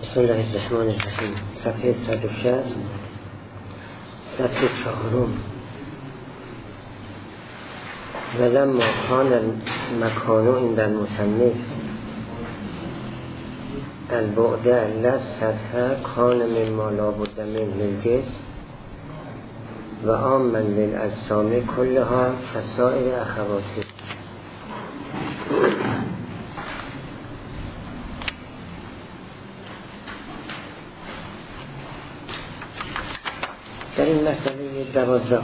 بسم الله الرحمن الرحیم. صفحه 160 سطر 4. ولما کان المکان عند المصنف البعد لا سطح کان مما لا بد من للجسم و عاما للاجسام کلها کسائر اخواته. در این مسئله 12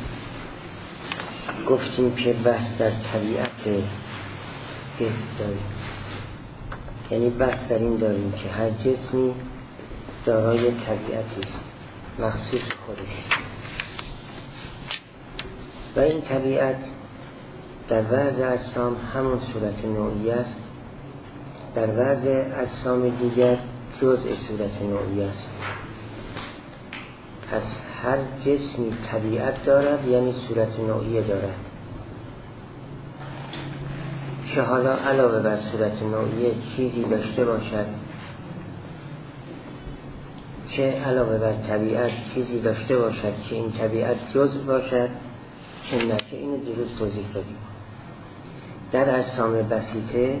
گفتیم که بحث در طبیعت جسم داریم، یعنی بحث در این داریم که هر جسمی دارای طبیعتی است مخصوص خودش و این طبیعت در بعض اجسام همون صورت نوعی است، در بعض اجسام دیگر جزء صورت نوعی است. پس هر جسمی طبیعت دارد، یعنی صورت نوعی دارد، که حالا علاوه بر صورت نوعی چیزی داشته باشد، چه علاوه بر طبیعت چیزی داشته باشد که این طبیعت جزء باشد، چه نه، که اینو دیروز توضیح دادیم. در اجسام بسیطه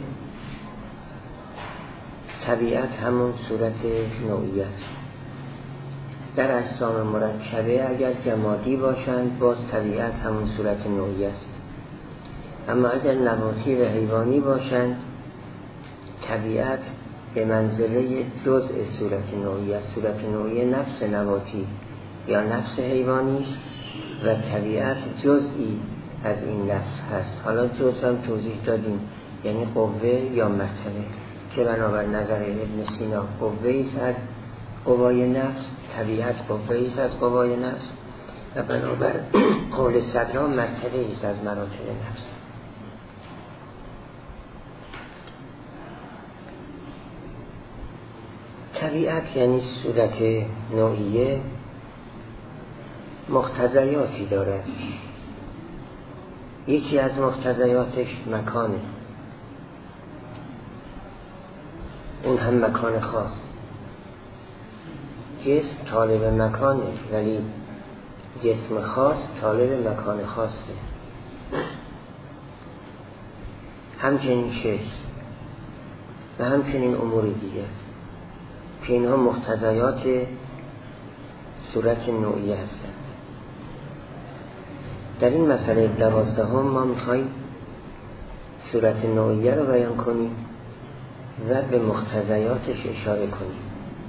طبیعت همون صورت نوعی است. در اجسام مرکبه اگر جمادی باشند باز طبیعت همون صورت نوعی است، اما اگر نباتی و حیوانی باشند طبیعت به منزله جزء صورت نوعی است. صورت نوعی نفس نباتی یا نفس حیوانی و طبیعت جزئی از این نفس هست. حالا جزء هم توضیح دادیم، یعنی قوه یا مرتبه، که بنابر نظر ابن سینا قوه‌ای است از قوای نفس، طبیعت قوه‌ای است از قوای نفس، و بنابر قول صدرا مرتبه‌ای است از مراتب نفس. طبیعت یعنی صورت نوعیه مقتضیاتی دارد. یکی از مقتضیاتش مکانه، اون هم مکان خاص. جسم طالب مکانه، ولی جسم خاص طالب مکان خاصه. همچنین شش و همچنین امور دیگه که اینها مقتضیات صورت نوعی هستند. در این مسئله 12 ما میخوایم صورت نوعیه رو بیان کنیم و به مقتضیاتش اشاره کنیم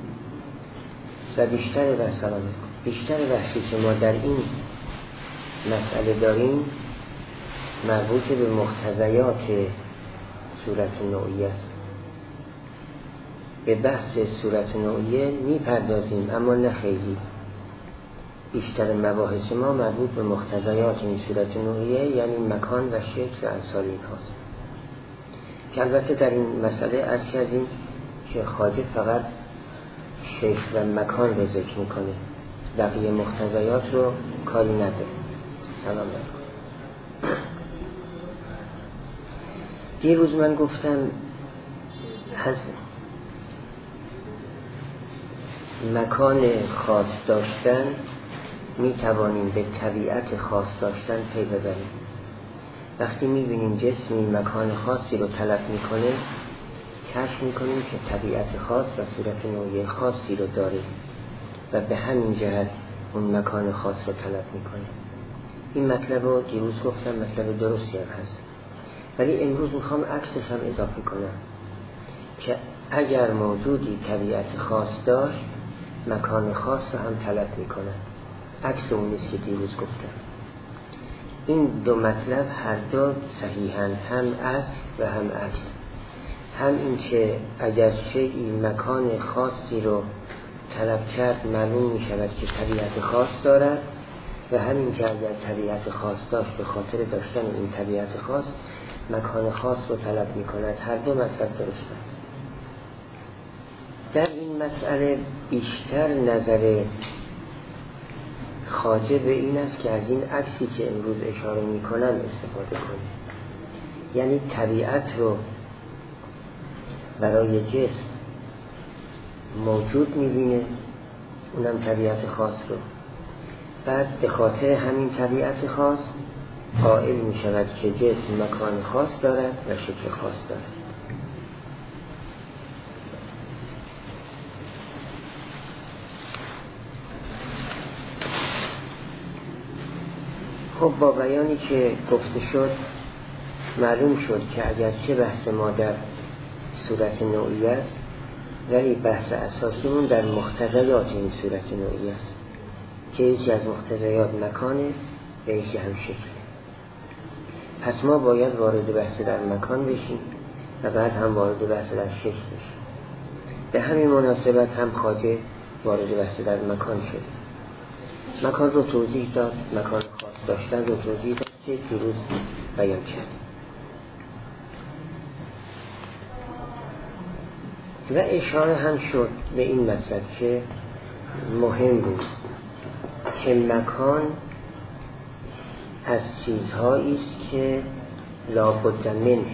و بیشتر بحثی که ما در این مسئله داریم مربوط به مقتضیات صورت نوعی است. به بحث صورت نوعیه میپردازیم اما نه خیلی. بیشتر مباحث ما مربوط به مقتضیات این صورت نوعیه، یعنی مکان و شکل و امثال این هاست، که البته در این مسئله عرض کردیم که خواجه فقط شکل و مکان رو ذکر میکنه، بقیه مقتضیات رو کاری نداره. سلام علیکم. دیروز من گفتم از مکان خاص داشتن میتوانیم به طبیعت خاص داشتن پی ببریم. وقتی میبینیم جسمی مکان خاصی رو طلب میکنه کشف میکنیم که طبیعت خاص و صورت نوعی خاصی رو داره و به همین جهت اون مکان خاص رو طلب میکنه. این مطلب رو دیروز گفتم، مطلب درستی هم هست، ولی امروز میخوام عکسش هم اضافه کنم که اگر موجودی طبیعت خاص داشت مکان خاص رو هم طلب میکنه. عکس اون نیست که دیروز گفتم. این دو مطلب هر دو صحیحن، هم اصل و هم عکس. هم این که اگر شیئی مکان خاصی رو طلب کرد معلوم می شود که طبیعت خاص دارد، و همین که اگر طبیعت خاص داشت به خاطر داشتن این طبیعت خاص مکان خاص رو طلب می کند. هر دو مطلب درستند. در این مسئله بیشتر نظر خواجه به این است که از این عکسی که امروز اشاره می کنم استفاده کنیم، یعنی طبیعت رو برای جسم موجود میبینه، اونم طبیعت خاص رو. بعد به خاطر همین طبیعت خاص قائل میشود که جسم مکان خاص دارد و شکل خاص دارد. خب با بیانی که گفته شد معلوم شد که اگرچه بحث ما در صورت نوعی است، ولی بحث اساسیمون در مقتضیات این صورت نوعی است که یکی از مقتضیات مکانه و یکی هم شکله. پس ما باید وارد بحث در مکان بشیم و بعد هم وارد بحث در شکل بشیم. به همین مناسبت هم خواجه وارد بحث در مکان شد. مکان رو توضیح داد، مکان خاص داشتن رو توضیح داد که دیروز بیان کرد. و اشاره هم شد به این مطلب که مهم بود که مکان از چیزهایی است که لابد منه،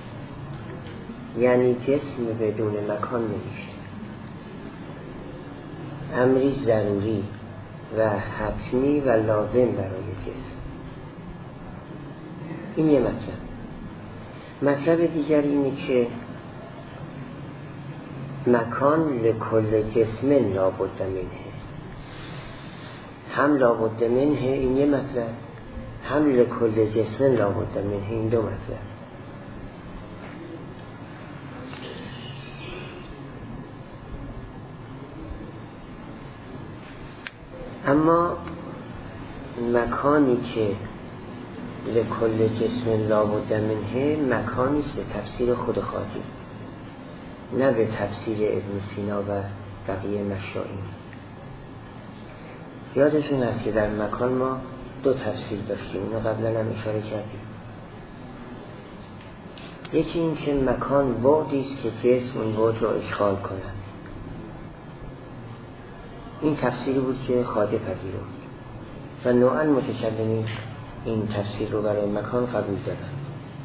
یعنی جسم بدون مکان نمیشه، امری ضروری و حتمی و لازم برای جسم. این یه مطلب دیگر اینه که مکان لکل جسم لابد منه، هم لابد منه این یه مطلب، هم لکل جسم لابد منه این دو مطلب. اما مکانی که لکل جسم لابد منه مکانیست به تفسیر خود خواجه، نه به تفسیر ابن سینا و بقیه مشایخ. یادتون هست که در مکان ما دو تفسیر داشتیم، اینو قبلا هم اشاره کردیم. یکی این که مکان بعدیست که جسم اون بعد رو اشغال کنند، این تفسیری بود که خواجه پذیرفت و نوعا متکلمین این تفسیر رو برای مکان قبول دادن.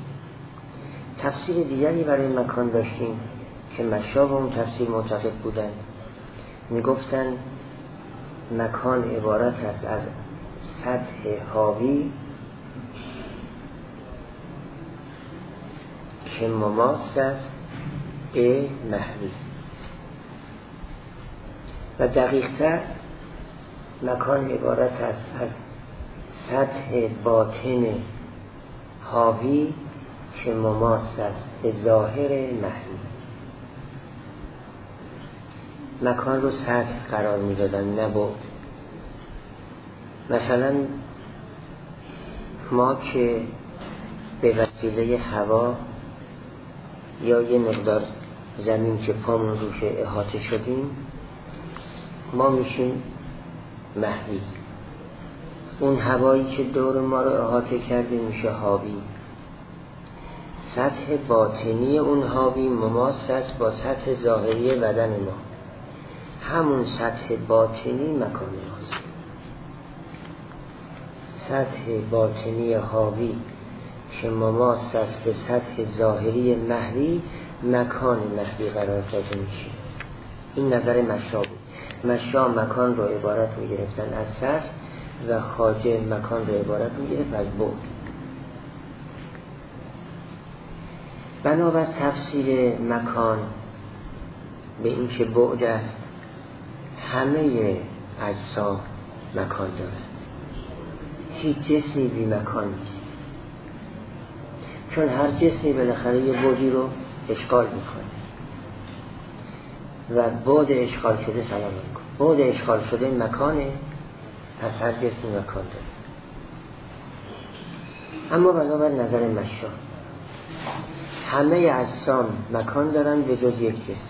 تفسیر دیگری برای مکان داشتیم که مشا به اون تفسیر معتقد بودن، میگفتن مکان عبارت است از سطح حاوی که مماس است به محوی، و دقیق‌تر مکان عبارت است از سطح باطن حاوی که مماس است به ظاهر محوی. مکان رو سطح قرار میدادن نه بعد. مثلا ما که به وسیله هوا یا یه مقدار زمین که پامون روش احاطه شدیم ما میشیم محوی، اون هوایی که دور ما رو احاطه کرده میشه حاوی. سطح باطنی اون حاوی مماس است با سطح ظاهری بدن ما، همون سطح باطنی مکان ماست. سطح باطنی حاوی که مماس است به سطح ظاهری محوی مکان محوی قرار داده میشه. این نظر مشا بود. مشا مکان رو عبارت میگرفتن از سطح و خواجه مکان رو عبارت میگرفت از بعد. بنابر تفسیر مکان به این که بعد است، همه اجسام مکان دارند، هیچ جسمی بی مکان نیست، چون هر جسمی بالاخره یه بعدی رو اشغال میکنه و بعد اشغال شده سلام علیکم، بعد اشغال شده مکانه، پس هر جسمی مکان داره. اما بنابر نظر مشا همه اجسام مکان دارن به جز یک جسم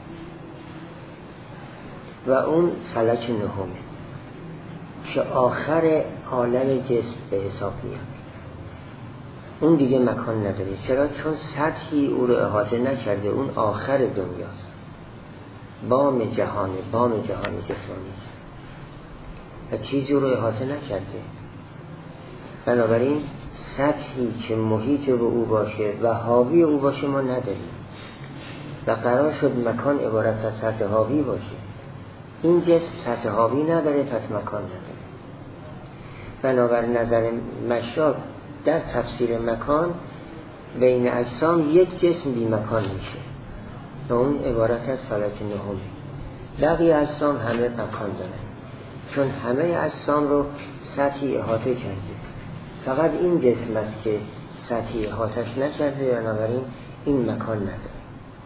و اون فلک نهمه که آخر عالم جسم به حساب میاد. اون دیگه مکان نداره. چرا؟ چون سطحی او رو احاطه نکرده، اون آخر دنیاست، بام جهان جسمانیست و چیزی رو احاطه نکرده. بنابراین سطحی که محیط به او باشه و حاوی او باشه ما نداریم. و قرار شد مکان عبارت از سطح حاوی باشه. این جسم سطح حاوی نداره، پس مکان نداره. بنابر نظر مشاب در تفسیر مکان بین اجسام یک جسم بی مکان میشه و اون عبارت از فلک نهم. بقیه اجسام همه مکان دارن چون همه اجسام رو سطحی احاطه کرده. فقط این جسم است که سطحی احاطه‌اش نکرده، بنابراین این مکان نداره.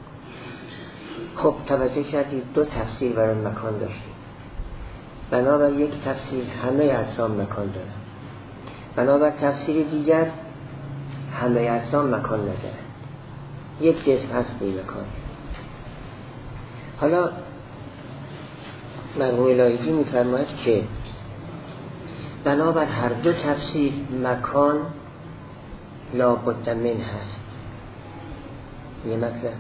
خب توجه کردید دو تفسیر برای مکان داشتیم. بنابر یک تفسیر همه اجسام مکان دارن، بنابر تفسیر دیگر همه اجسام مکان ندارن، یک جسم هست بی مکان. حالا مرحوم الهی می‌فرماید که بنابر هر دو تفسیر مکان لابد من هست. یه مطلب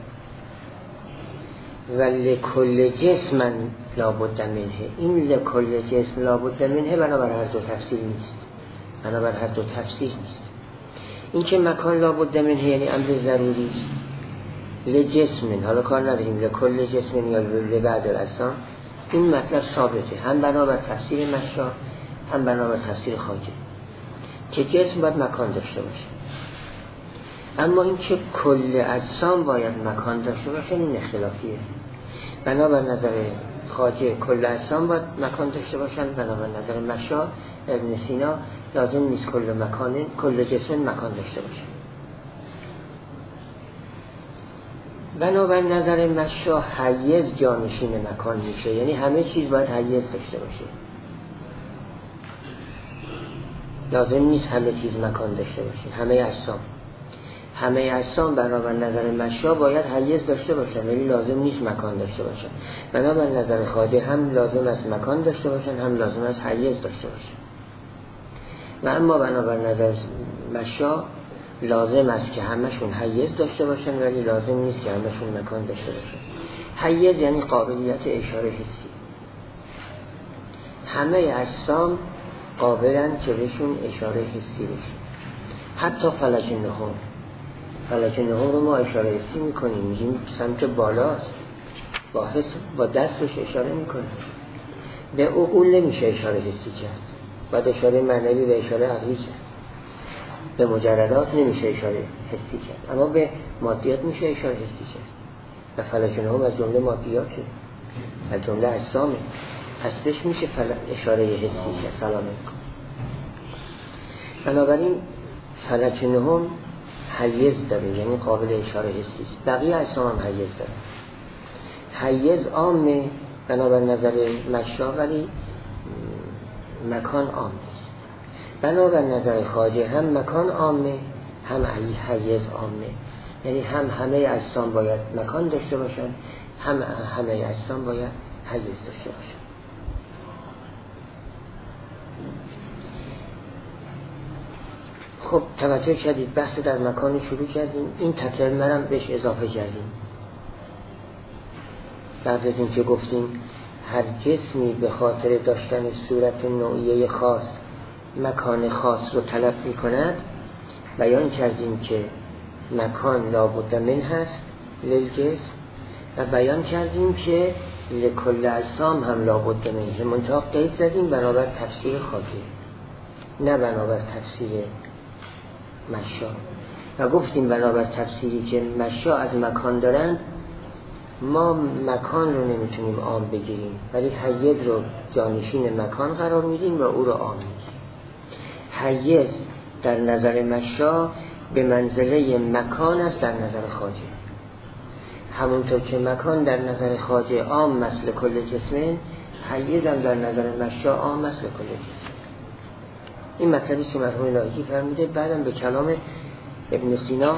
و لکل جسم لابد منه. این لکل جسم لابد منه بنابر هر دو تفسیر نیست، بنابر هر دو تفسیر نیست. این که مکان لابد منه یعنی امر ضروری است. لجسم، حالا کار نداریم لکل جسم یا لبعض الاجسام، این مطلب ثابته هم بنابر تفسیر مشا هم بنابر تفسیر خواجه که جسم باید مکان داشته باشه. اما این که کل اجسام باید مکان داشته باشه این اختلافیه. بنابر نظر خواجه کل اجسام باید مکان داشته باشن، بنابر نظر مشا ابن سینا لازم نیست کل جسم مکان داشته باشه. بنابر نظر مشا حیز جانشین مکان میشه، یعنی همه چیز باید حیز داشته باشه. لازم نیست همه چیز مکان داشته باشه. همه اجسام بنابر نظر مشا باید حیز داشته باشن، ولی لازم نیست مکان داشته باشن. بنابر نظر خواجه هم لازم است مکان داشته باشن، هم لازم است حیز داشته باشن. و اما بنابر نظر مشا لازم است که همشون حیز داشته باشن، ولی لازم نیست که همشون مکان داشته باشن. حیز یعنی قابلیت اشاره حسی. همه اجسام قابلن که بهشون اشاره حسی بشه. حتی فلک نهم رو ما اشاره حسی میکنیم، میگیم سمت بالاست، با حس با دستش اشاره میکنیم. به عقول نمیشه اشاره حسی کرد، باید اشاره معنوی و اشاره عقلی کرد. به مجردات نمیشه اشاره حسی کرد، اما به مادیات میشه اشاره حسی کرد. و فلک نهم از جمله مادیاته، از جمله اجسامه، پس بهش میشه اشاره حسی کرد. سلام علیکم. بنابراین فلک نهم حیز داره، یعنی قابل اشاره حسی است. بقیه اجسام هم حیز داره. حیز عامه بنابر نظر مشا، ولی مکان عام نیست. بنابر نظر خواجه هم مکان عامه هم حیز عامه، یعنی هم همه اجسام باید مکان داشته باشن، هم همه اجسام باید حیز داشته باشن. خب توجه کردید بحث در مکان شروع کردیم، این تکلمه هم بهش اضافه کردیم. بعد از این که گفتیم هر جسمی به خاطر داشتن صورت نوعیه خاص مکان خاص رو طلب می کند، بیان کردیم که مکان لابد من هست للجسم، و بیان کردیم که لکل اجسام هم لابد منه. منتها قید زدیم بنابر تفسیر خواجه نه بنابر تفسیر مشا، و گفتیم بنابر تفسیری که مشا از مکان دارند ما مکان رو نمیتونیم عام بگیریم، ولی حیز رو جانشین مکان قرار میدیم و او رو عام میگیریم. حیز در نظر مشا به منزله مکان است در نظر خواجه، همونطور که مکان در نظر خواجه عام مثل کل جسم، حیز هم در نظر مشا عام مثل کل جسم. این مطلبی که مرحوم الهی فرموده. بعدم به کلام ابن سینا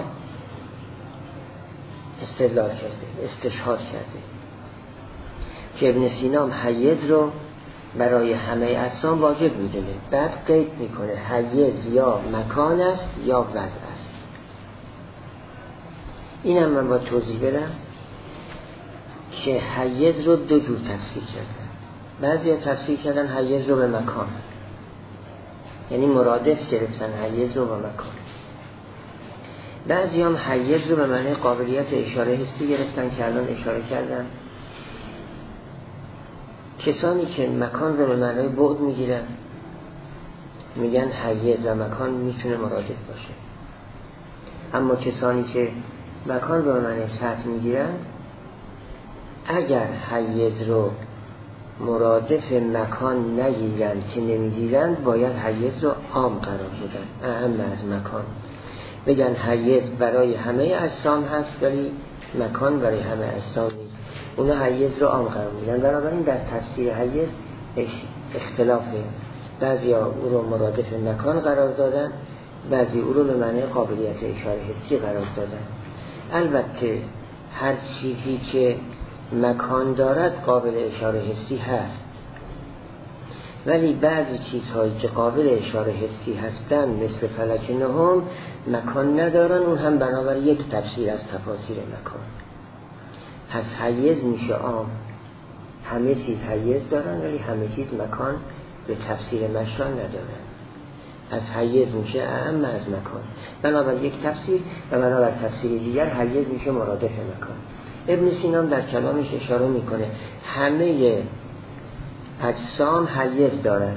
استدلال کرده، استشهاد کرده که ابن سینا حیز رو برای همه اجسام واجب میدونه. بعد قید میکنه حیز یا مکان است یا وضع است. اینم من با توضیح بدم که حیز رو دو جور تفسیر کردن. بعضی ها تفسیر کردن حیز رو به مکان، یعنی مرادف گرفتن حیز رو به مکان. بعضی هم حیز رو به معنی قابلیت اشاره حسی گرفتن که الان اشاره کردم. کسانی که مکان رو به معنی بعد میگیرن میگن حیز و مکان میتونه مرادف باشه. اما کسانی که مکان رو به معنی سطح میگیرن، اگر حیز رو مرادف مکان نگیرند که نمیگیرند، باید حیز رو عام قرار بدن، اهم از مکان. بگن حیز برای همه اجسام هست ولی مکان برای همه اجسام نیست، اونا حیز رو عام قرار میدن. بنابراین در تفسیر حیز اختلافه، بعضی او رو مرادف مکان قرار دادن، بعضی او رو به معنی قابلیت اشاره حسی قرار دادن. البته هر چیزی که مکان دارد قابل اشاره حسی هست، ولی بعضی چیزهایی که قابل اشاره حسی هستن مثل فلک نهم مکان ندارن، اون هم بنابر یک تفسیر از تفاسیر مکان. پس حیز میشه عام، همه چیز حیز دارن ولی همه چیز مکان به تفسیر مشان ندارن. از حیز میشه اعم از مکان، بنابر یک تفسیر، و بنابر تفسیر دیگر حیز میشه مرادف مکان. ابن سینا در کلامش اشاره میکنه همه اجسام حیز دارن،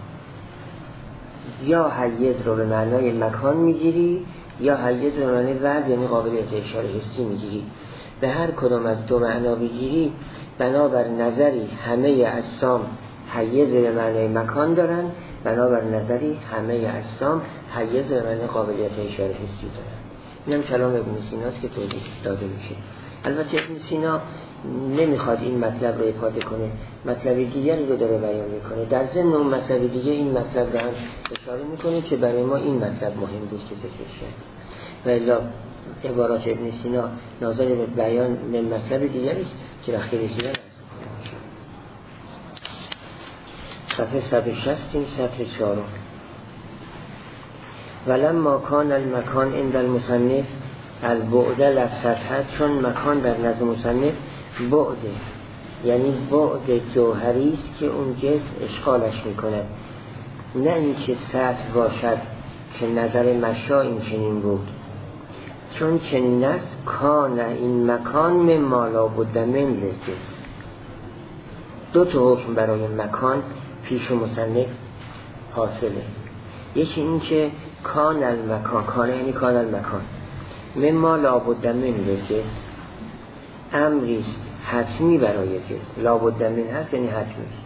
یا حیز رو به معنای مکان میگیری یا حیز رو به معنای وضع یعنی قابلیت اشاره حسی میگیری. به هر کدام از دو معنا بگیری بنابر نظری همه اجسام حیز به معنای مکان دارن، بنابر نظری همه اجسام حیز به معنای قابلیت اشاره حسی دارن. اینم کلام ابن سیناست که توضیح داده میشه. البته ابن سینا نمیخواد این مطلب رو افاده کنه، مطلب دیگری رو داره بیان میکنه. در ضمن اون مطلب دیگه این مطلب رو هم اشاره میکنه که برای ما این مطلب مهم بود که ذکر شد. و الا عبارات ابن سینا ناظر به بیان مطلب دیگری است که وقتی رسیدن صفحه 160 صفحه 4. ولما کان المکان عند المصنف البعد للسطح، چون مکان در نظر مصنف بعده، یعنی بعد جوهری است که اون جسم اشغالش میکند، نه اینکه سطح باشد که نظر مشا این چنین بود. چون چنین است کان این مکان مما لا بد من للجسم. دو تا حکم برای مکان پیش مصنف حاصله. یکی این که کان المکان، کان یعنی کان المکان مما لا بد من للجسم، امریست حتمی برای جسم. لا بد من هست یعنی حتمیست.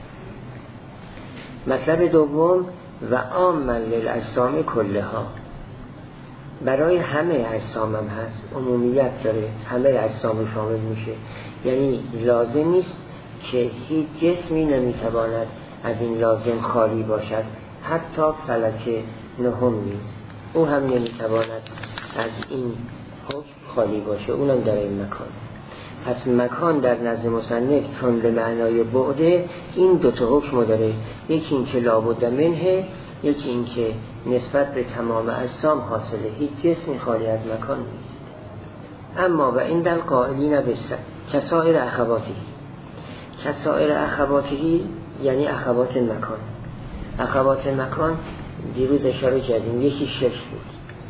مطلب دوم و عاما للاجسام کلها، برای همه اجسام هم هست، عمومیت داره، همه اجسام رو شامل میشه. یعنی لازم نیست که هیچ جسمی نمیتواند از این لازم خالی باشد، حتی فلک نهم نیست، او هم نمیتواند از این حکم خالی باشه، اونم در این مکان. پس مکان در نزد مصنف چون به معنای بعده این دوتا حکم داره، یکی این که لابد منه، یکی این که نسبت به تمام اجسام حاصله، هیچ جسمی خالی از مکان نیست. اما و این دل قائلین بسن کسائر اخواتی، کسائر اخواتی یعنی اخوات مکان. اخوات مکان دیروز اشاره کردیم، یکی شکل بود،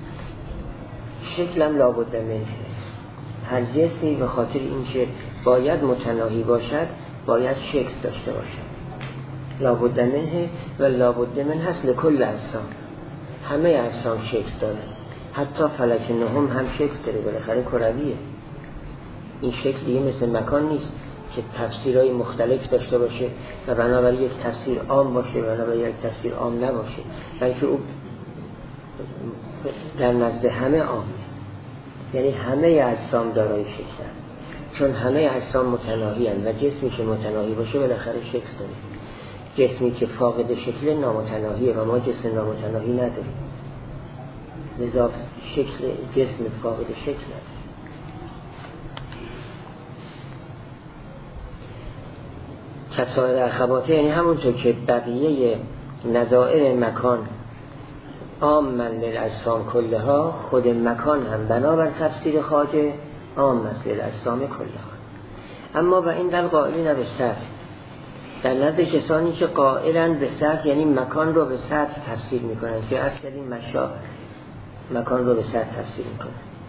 شکلم لابد منه، هر جسمی به خاطر اینکه باید متناهی باشد باید شکل داشته باشد. لابد منه و لابد من هست لکل اجسام، همه اجسام شکل داره، حتی فلک نهم هم شکل داره، بالاخره کرویه. این شکل دیگه مثل مکان نیست که تفسیرهای مختلف داشته باشه و بنابراین یک تفسیر عام باشه و بنابراین یک تفسیر عام نباشه، بلکه او در نزد همه عامه، یعنی همه اجسام دارای شکلن، چون همه اجسام متناهی هستند و جسمی که متناهی باشه بالاخره شکل داره. جسمی که فاقد شکل نامتناهیه و ما جسم نامتناهی نداریم، لذا شکل جسم فاقد شکل نداره. کسائر اخواته یعنی همونطور که بقیه نظائر مکان عام للاجسام کلها، خود مکان هم بنابر تفسیر خواجه عام للاجسام کلها. اما و این دل قائلین به سطح، در نزد کسانی که قائلن به سطح یعنی مکان رو به سطح تفسیر میکنن، که اصل این مشا مکان رو به سطح تفسیر میکنن.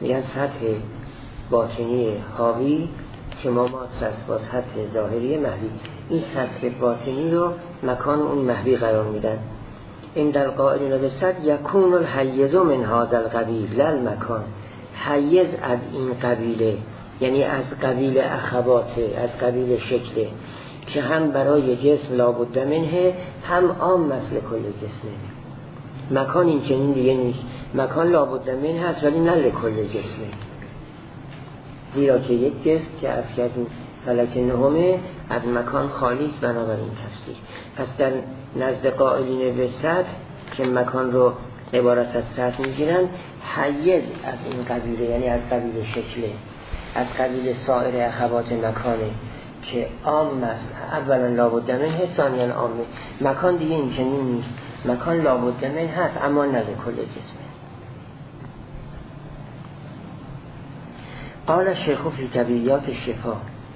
میگن سطح باطنی حاوی که ما است با سطح ظاهری محوی. این سطح باطنی رو مکان اون محوی قرار میدن. این در قائلین به صد یکون الحیز من هذا القبیل لا المکان. حیز از این قبیله، یعنی از قبیل اخواته، از قبیل شکله که هم برای جسم لابد منه، هم عام مثل کل جسمه. مکان این چنین دیگه نیست. مکان لابد منه هست ولی نه لکل جسمه، زیرا که یک جسم که از کردیم فلک نهمه از مکان خالی است. بنابراین تفسیر پس در نزد قائلین به سطح که مکان رو عبارت از سطح میگیرن، حیز از این قبیله، یعنی از قبیل شکله، از قبیل سایر اخوات مکانه که عام است. اولا لابد منه، ثانیا عامه. مکان دیگه این چنین نیست. مکان لابد منه هست اما نه لکل جسمه. قال شیخ فی طبیعیات شفا،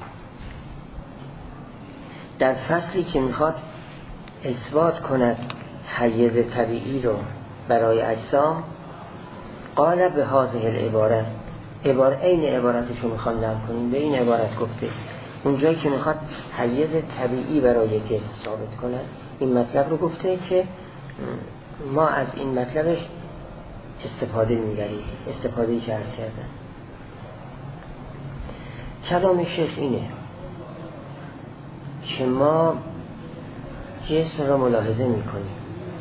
در فصلی که میخواد اثبات کند حیز طبیعی رو برای اجسام، قال به هذه العبارت، این عبارتشو میخواد نقل کنیم، به این عبارت گفته اونجایی که میخواد حیز طبیعی برای جسم ثابت کند، این مطلب رو گفته که ما از این مطلبش استفاده میبریم، استفادهی که عرض کردن. کلام شیخ اینه که ما جسم را ملاحظه میکنیم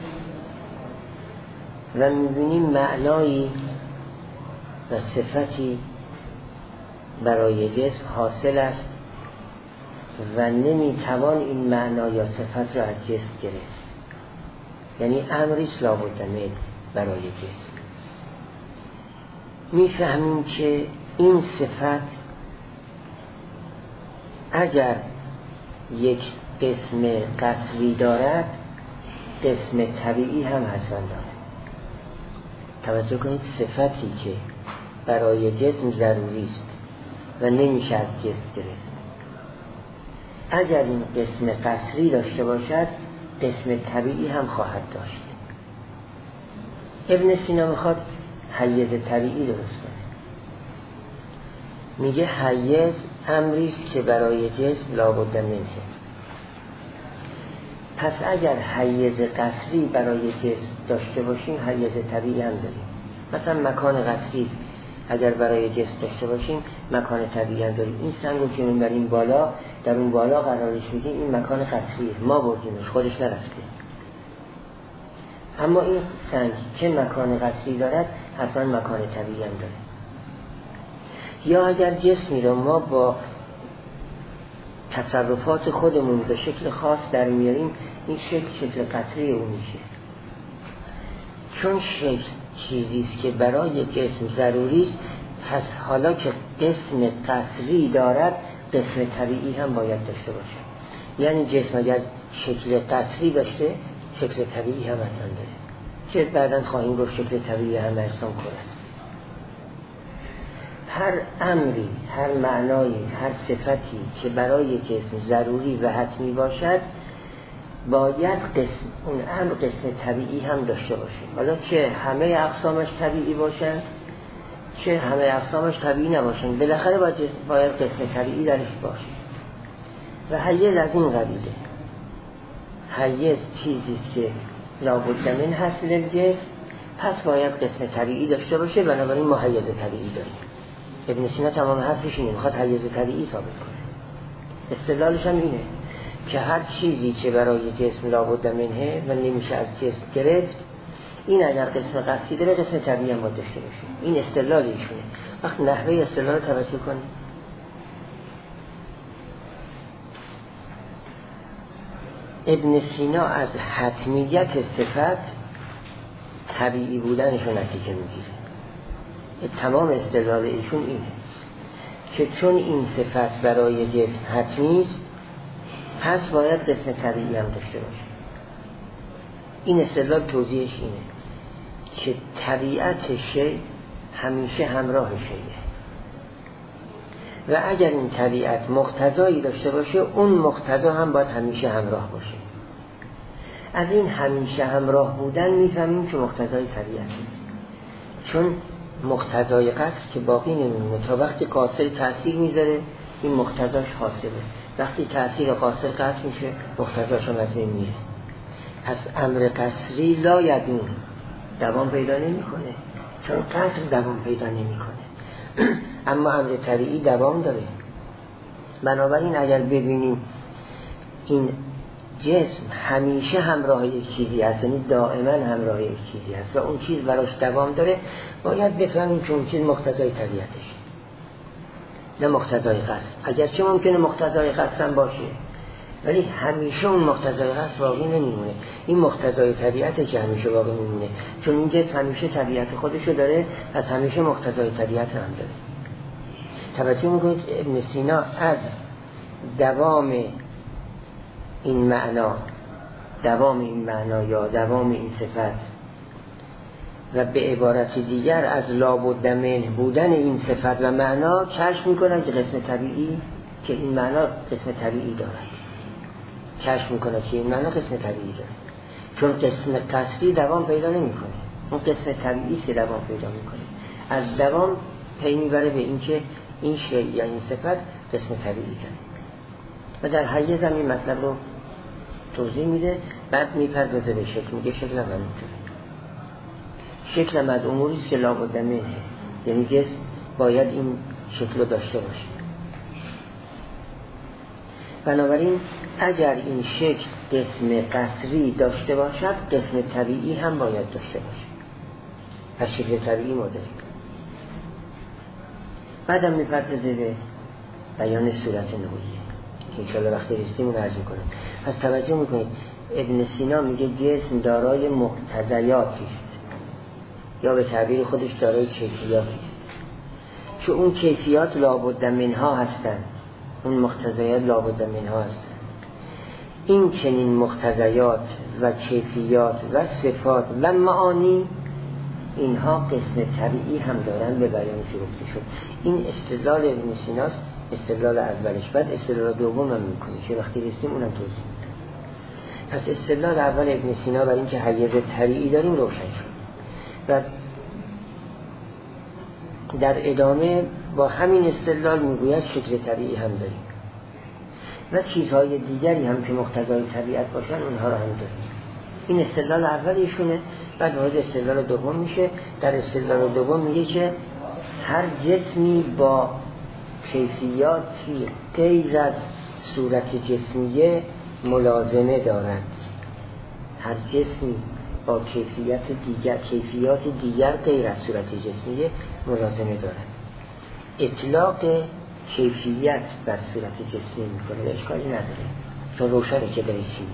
و میبینیم معنایی و صفتی برای جسم حاصل است و نمیتوان این معنا یا صفت را از جسم گرفت، یعنی امری لابد منه برای جسم. میفهمیم که این صفت اگر یک قسم قصری دارد، قسم طبیعی هم حتما دارد. توجه کنید، صفتی که برای جسم ضروری است و نمیشه از جسم گرفت، اگر این قسم قصری داشته باشد، قسم طبیعی هم خواهد داشت. ابن سینا میخواد حیز طبیعی درست کنه. میگه حیز امریست که برای جسم لابد منه. پس اگر حیز قصری برای جسم داشته باشیم، حیز طبیعی هم داریم. مثلا مکان قصری اگر برای جسم داشته باشیم، مکان طبیعی هم داریم. این سنگو که میبریم بالا، در اون بالا قرارش میدیم، این مکان قصریه، ما بردیمش، خودش نرفته. اما این سنگ که مکان قصری دارد، حتما مکان طبیعی هم داره. یا اگر جسمی رو ما با تصرفات خودمون به شکل خاص در میاریم، این شکل قصری اون میشه. چون شکل چیزیست که برای جسم ضروری است، پس حالا که قسم قصری دارد، قسم طبیعی هم باید داشته باشه. یعنی جسم اگر شکل قصری داشته، شکل طبیعی هم حتما داره، که بعداً خواهیم گفت شکل طبیعی هم ارسام کنند. هر امری، هر معنایی، هر صفتی که برای جسم ضروری و حتمی باشد، باید اون امر قسم طبیعی هم داشته باشه. حالا چه همه اقسامش طبیعی باشن، چه همه اقسامش طبیعی نباشن، بالاخره باید قسم طبیعی درش باشه. و حیز از این قبیله. حیز چیزیست که لابد من هست للجسم، پس باید قسم طبیعی داشته باشه. بنابراین ما حیز طبیعی داریم. ابن سینا تمام حرفش اینه، میخواد حیز طبیعی ثابت کنه. استدلالش هم اینه که هر چیزی که برای جسم لابد منه و نمیشه از جسم گرفت، این اگر قسم قصدی داره، قسم طبیعی هم باید داشته باشه. این استدلال ایشونه. وقت نحوه استدلال توجه کنید. ابن سینا از حتمیت صفت طبیعی بودنش رو نتیجه میگیره. تمام استدلال ایشون اینه که چون این صفت برای جسم حتمی است، پس باید قسم طبیعی هم داشته باشه. این استدلال توضیحش اینه که طبیعت شی همیشه همراه شیه و اگر این طبیعت مقتضایی داشته باشه، اون مقتضا هم باید همیشه همراه باشه. از این همیشه همراه بودن میفهمیم که مقتضای طبیعته. چون مقتضای قصر که باقی نمیمونه. تا وقتی قاصر تأثیر میذاره این مقتضاش حاصله، وقتی تأثیر قاصر قطع میشه مقتضاش هم از بین میره. پس امر قصری لا یدوم، دوام پیدا نمیکنه، چون قصر دوام پیدا نمیکنه. اما امر طبیعی دوام داره. بنابراین اگر ببینیم این جسم همیشه همراه یک چیزی هست، یعنی دائما همراه یک چیزی هست و اون چیز براش دوام داره، باید بفهمیم که اون چیز مقتضای طبیعتش، نه مقتضای قصر. اگرچه ممکنه مقتضای قصر هم باشه، ولی همیشه اون مقتضای قصر باقی نمیمونه. این مقتضای طبیعته که همیشه باقی میمونه، چون این جسم همیشه طبیعت خودشو داره، پس همیشه مقتضای طبیعت هم داره. توجه میکنید ابن سینا از دوام این معنا یا دوام این صفت و به عبارت دیگر از لابد منه بودن این صفت و معنا کشف میکنن که قسم طبیعی، که این معنا قسم طبیعی داره، کشف میکنه که این معنا قسم طبیعی داره. چون قسم قصری دوام پیدا نمیکنه، اون قسم طبیعی که دوام پیدا میکنه. از دوام پی میبره به این که این شیء یا این صفت قسم طبیعی داره و در حیز هم این مطلب رو توضیح میده. بعد میپردازه به شکل، میگه شکل هم همینطوره. شکل هم از اموریست که لابد منه، یعنی جسم باید این شکل رو داشته باشه. بنابراین اگر این شکل قسم قصری داشته باشد، قسم طبیعی هم باید داشته باشه. پس شکل طبیعی ما داریم. بعدم میپردازه به بیان صورت نوعیه که انشاءالله وقتی رسیدیم اون عرض میکنم. پس توجه میکنید ابن سینا میگه جسم دارای مقتضیاتی است، یا به تعبیر خودش دارای کیفیاتی است. چون اون کیفیات لابد منها هستن، اون مقتضیات لابد منها هستن. این چنین مقتضیات و کیفیات و صفات و معانی اینها قسم طبیعی هم دارن. به بیان گفته شد این استدلال ابن سیناست، استدلال اولش. بعد استدلال دوم هم میکنه که وقتی رسیم اونم توضیح میده. پس استدلال اول ابن سینا برای اینکه حیز طبیعی داریم روشن شد و در ادامه با همین استدلال میگوید شکل طبیعی هم داریم و چیزهای دیگری هم که مقتضای طبیعت باشن اونها رو هم داریم. این استدلال اولیشونه. بعد وارد استدلال دوم میشه. در استدلال دوم میگه که هر جسمی با کیفیاتی غیر از صورت جسمیه ملازمه دارد. هر جسمی با کیفیات دیگر غیر از صورت جسمیه ملازمه دارد. اطلاق کیفیت بر صورت جسمی میکنه، اشکالی نداره، چون روشنه که داره چی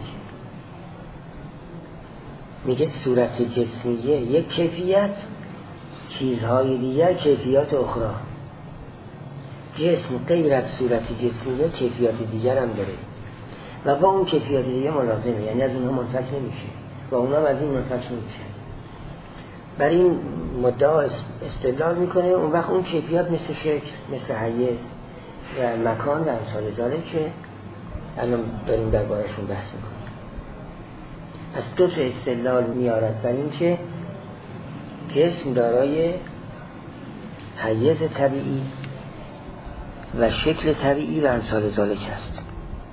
میگه صورت جسمیه یک کیفیت، چیزهای دیگر کیفیات اخرى. جسم غیر از صورت جسمیه کیفیات دیگر هم داره و با اون کیفیات دیگر ملازمه، یعنی از اونها منفک نمیشه و اونها از این منفک نمیشه. برای این مدعا استدلال میکنه. اون وقت اون کیفیات مثل شکل، مثل حیز و مکان و امثال ذالک که الان داریم دربارشون بحث میکنیم. از دو تا استدلال میارد برای این که جسم دارای حیز طبیعی و شکل طبیعی و امثال ذالک است.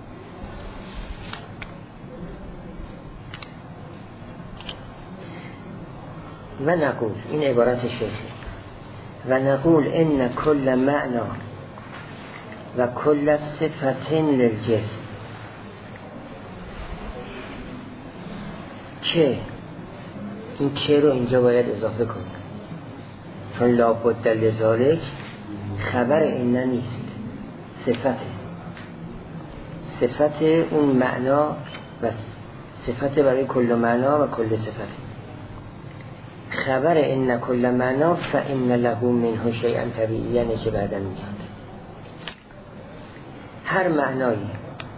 و نقول، این عبارت شیخه، و نقول ان کل معنا و کل صفت للجسم که، این که رو اینجا باید اضافه کنیم چون لابد لذالک خبر این نیست، صفت اون معنا و صفت برای کل معنا و کل صفت. خبر ان کل معنا فان له منه شیئا طبیعی، یعنی که بعدا میاد هر معنایی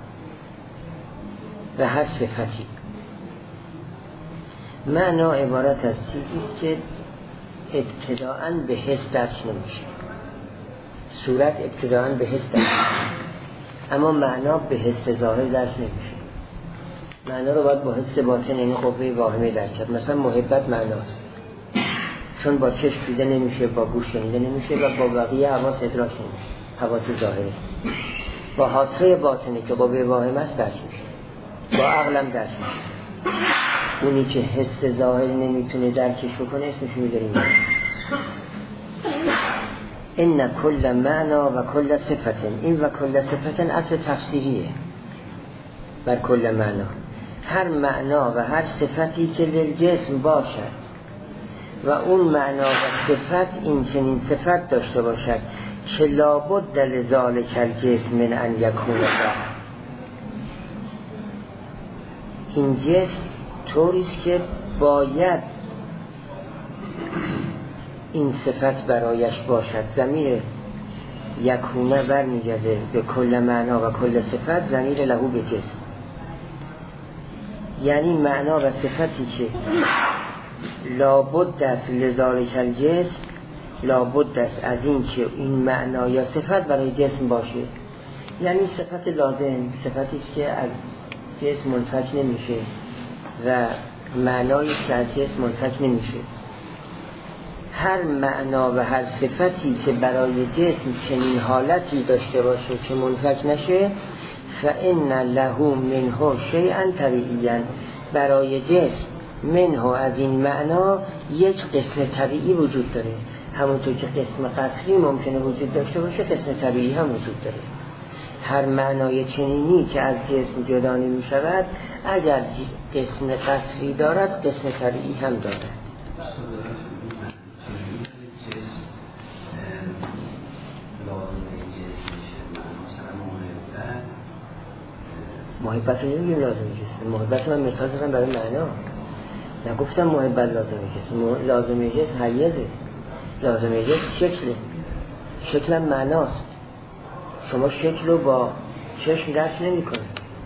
و هر صفتی. معنا عبارت از چیزی که ابتداءً به حس درک نمیشه. صورت ابتداءً به حس درک نمیشه، اما معنا به حس ظاهر درک نمیشه. معنا رو باید با حس باطن، یعنی قوه واهمه درک کرد. مثلا محبت معناست، چون با چشم دیده نمیشه، با گوش شنیده نمیشه و با بقیه حواس ادراک نمیشه، حواس ظاهره. با حاسه باطنی که قوه واهم است درک میشه، با عقلم درک میشه. اونی که حس ظاهر نمیتونه درکش بکنه اسمش میذاریم. این کل معنا و کل صفتن، این و کل صفتن اصل تفسیریه بر کل معنا. هر معنا و هر صفتی که للجسم باشد و اون معنا و صفت این چنین صفت داشته باشد که لابد لذالک الجسم من ان یکون له، این جسم طوریست که باید این صفت برایش باشد. ضمیر یکونه برمیگرده به کل معنا و کل صفت، ضمیر لهو به جسم، یعنی معنا و صفتی که لابد است لذالک الجسم، لابد است از این که این معنا یا صفت برای جسم باشه. یعنی صفت لازم، صفتی که از جسم منفک نمیشه و معنایی که از جسم منفک نمیشه. هر معنا و هر صفتی که برای جسم چنین حالتی داشته باشه که منفک نشه، فإن له منه شیئا طبیعیا، برای جسم منه از این معنا یک قسم طبیعی وجود داره. همونطور که قسم قصری ممکنه وجود داشته باشه، قسم طبیعی هم وجود داره. هر معنای چنینی که از جسم جدا نمی شود، اگر قسم قصری دارد قسم طبیعی هم دارد. محبت رو نمیگیم لازم جسم. محبت من مثال زدم برای معنا، نگفتم محبت لازم جسم. لازم جسم حیزه، لازم جسم شکله، شکلم معناست. شما شکل رو با چشم درک نمی کنید.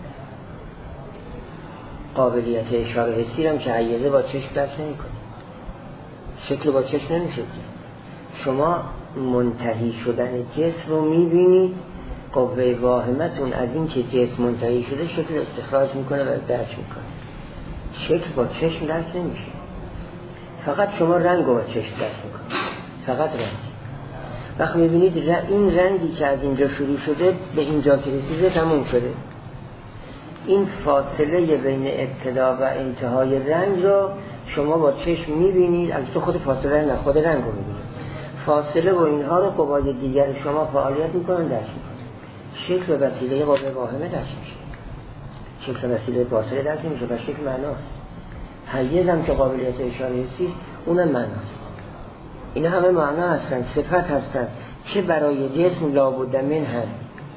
قابلیت اشاره حسی هم که حیزه با چشم درک نمی کنید. شکل با چشم نمی شد. شما منتهی شدن جسم رو می بینید، قوه واهمتون از این که جسم منتهی شده شکل استخراج میکنه و درک میکنه. شکل با چشم درک نمیشه. فقط شما رنگ رو با چشم درک میکنه، فقط رنگ. وقتی میبینید این رنگی که از اینجا شروع شده به اینجا که رسیده تموم شده، این فاصله بین ابتدا و انتهای رنگ رو شما با چشم میبینید. از تو خود فاصله نه، خود رنگ رو میبینید. فاصله و اینها رو قوای دیگر شما فعالیت میکنن، درک میکنن. شکل و وسیله قوه واهمه درک میشه، شکل و وسیله فاصله درک نمیشه و شکل معناست. حیز هم که قابلیت اشاره حسی اونم معناست. اینا همه معنا هستن، صفت هستن که برای جسم لابد من هست.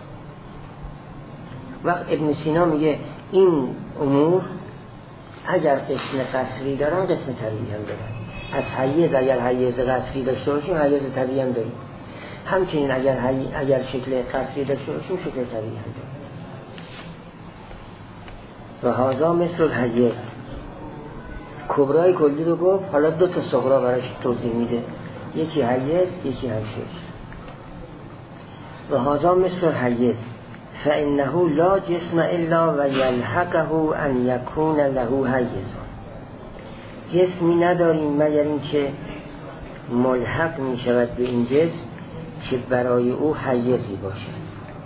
وقت ابن سینا میگه این امور اگر قسم قصری دارن قسم طبیعی هم دارن. از حیز اگر حیز قصری داشته باشیم حیز طبیعی هم داریم، همچنین اگر شکل قصری داشته باشیم شکل طبیعی هم داریم. و هذا مثل الحیز. کبرای کلی رو گفت، حالا دو تا صغرا براش توضیح میده، یکی حیز یکی هم شکل. و هذا مثل الحیز فإنه لا جسم الا و یلحقه ان یکون له حیز. جسمی نداریم مگر این که ملحق می شود به این جسم که برای او حیزی باشد.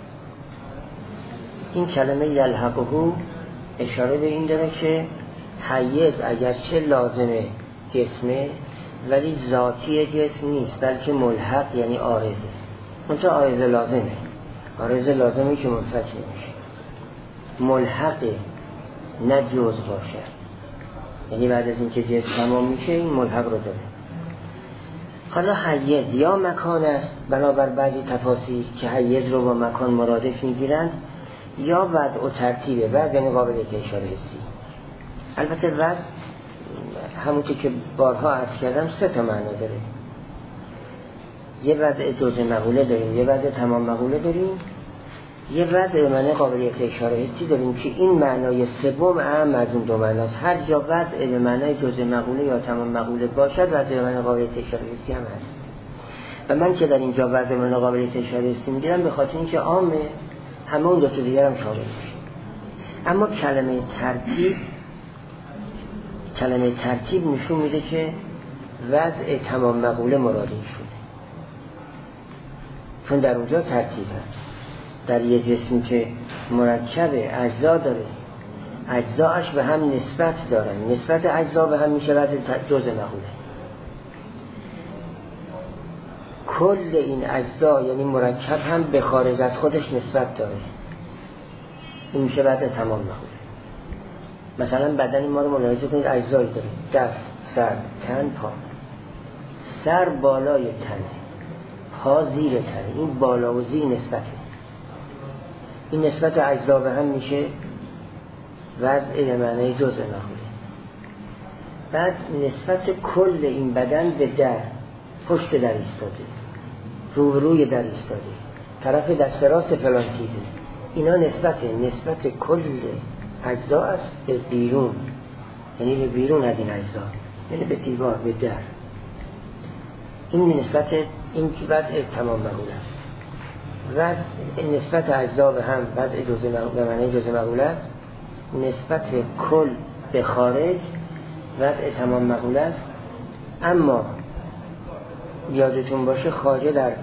این کلمه یلحقه اشاره به این داره که حیز اگرچه لازم جسمه ولی ذاتی جسم نیست، بلکه ملحق یعنی عارضه. اونجا عارضه لازمه، عارضه لازمه که منفک نمیشه، ملحقه نه جز باشد. یعنی بعد از اینکه جسم تمام میشه این ملحق رو داره. حالا حیز یا مکان است، بنابر بعضی تفاسیر که حیز رو با مکان مرادف میگیرند، یا وضع و ترتیبه. وضع یعنی قابلیت اشاره حسی. البته وضع همونطور که بارها عرض کردم سه تا معنا داره. یه وضع جزء مقوله داریم، یه وضع تمام مقوله داریم، یه وضع معنی قابلیت اشاره حسی داریم که این معنای سوم اهم از اون دو معناست. هر جا وضع به معنای جزء مقوله یا تمام مقوله باشد وضع به معنی قابلیت اشاره حسی هم هست. و من که در اینجا وضع به معنی قابلیت اشاره حسی میگیرم به خاطر اینکه عامه، همه اون دو تا دیگر هم شامل میشه. اما کلمه ترتیب نشون میده که وضع تمام مقوله مراد شده، چون در اونجا ترتیب هست. در یه جسمی که مرکب اجزا داره، اجزاش به هم نسبت دارن، نسبت اجزا به هم میشه وضع جزء مقوله. کل این اجزا یعنی مرکب هم به خارج از خودش نسبت داره، این میشه وضع تمام مقوله. مثلا بدن ما رو ملاحظه کنید، اجزایی داره، دست، سر، تن، پا. سر بالای تنه، پا زیر تنه، این بالا و زیر نسبته، این نسبت اجزا به هم میشه وضع به معنی جزء مقوله. بعد نسبت کل این بدن به در، پشت در ایستاده، روبروی در ایستاده، طرف دست راست فلان چیزه، اینا نسبت کل اجزا است به بیرون، یعنی به بیرون از این اجزا، یعنی به دیوار، به در. این نسبت، این که وضع تمام مقوله است. وضع نسبت اجزا به هم وضع به معنی جزء مقوله است. نسبت کل به خارج وضع تمام مقوله است. اما یادتون باشه خواجه در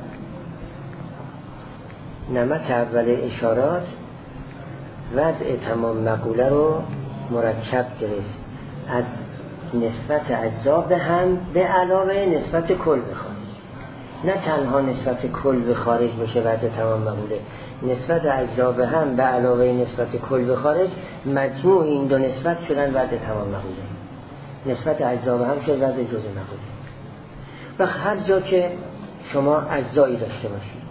نمط اول اشارات وضع تمام مقوله رو مرکب گرفت از نسبت اجزا به هم به علاوه نسبت کل به خارج. نه تنها نسبت کل به خارج بشه وضع تمام مقوله، نسبت اجزا به هم به علاوه نسبت کل به خارج، مجموع این دو نسبت شدن وضع تمام مقوله. نسبت اجزا به هم شد وضع جزء مقوله. و هر جا که شما اجزایی داشته باشید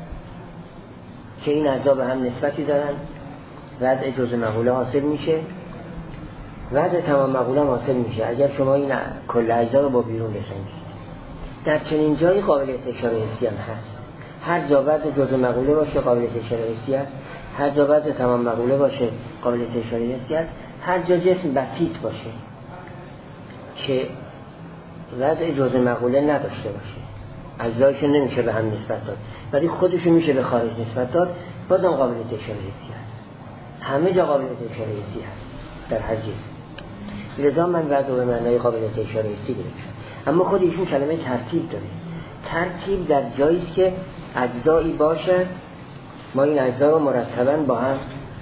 که این اجزا به هم نسبتی دارن، وضع جزء مقوله حاصل میشه، وضع تمام مقوله حاصل میشه اگر شما این کل اجزا رو با بیرون بسنجید. در چنین جایی قابلیت اشاره حسی هم هست. هر جا وضع جزء مقوله باشه قابلیت اشاره حسی هست، هر جا وضع تمام مقوله باشه قابلیت اشاره حسی هست. هر جا جسم بسیط باشه که وضع جزء مقوله نداشته باشه، اجزایش نمیشه به هم نسبت داد ولی خودشو میشه به خارج نسبت داد، بازم قابلیت اشاره حسی هست. همه جا قابلیت اشاره حسی هست در هر جسم. لذا من وضع به معنای قابلیت اشاره حسی گرفتم. اما خود ایشون کلمه ترتیب داره. ترتیب در جایی است که اجزایی باشه، ما این اجزا رو مرتباً با هم،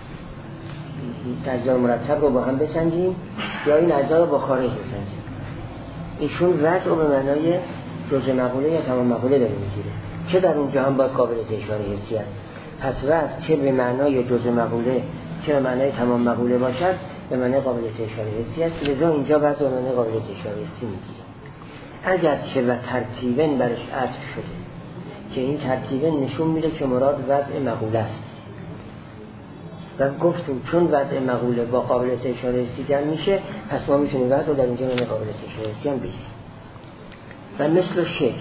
اجزا مرتب رو با هم بسنجیم یا این اجزا رو با خارج بسنجیم. ایشون وضع به معنای جزء مقوله یا تمام مقوله داره میگیره که در اونجا هم باید قابلیت اشاره حسی است. پس وضع چه به معنای جزء مقوله چه به معنای تمام مقوله باشد به معنای قابلیت اشاره حسی است. لذا اینجا وضع به معنای قابلیت اشاره حسی میگیره. اگر چه و ترتیبن برش عطف شده که این ترتیبن نشون میده که مراد وضع مقوله است و گفتیم چون وضع مقوله با قابلیت اشاره حسی جمع میشه، پس ما میتونیم وضع در اینجا به قابلیت اشاره حسی هم بگیریم. و مثل شکل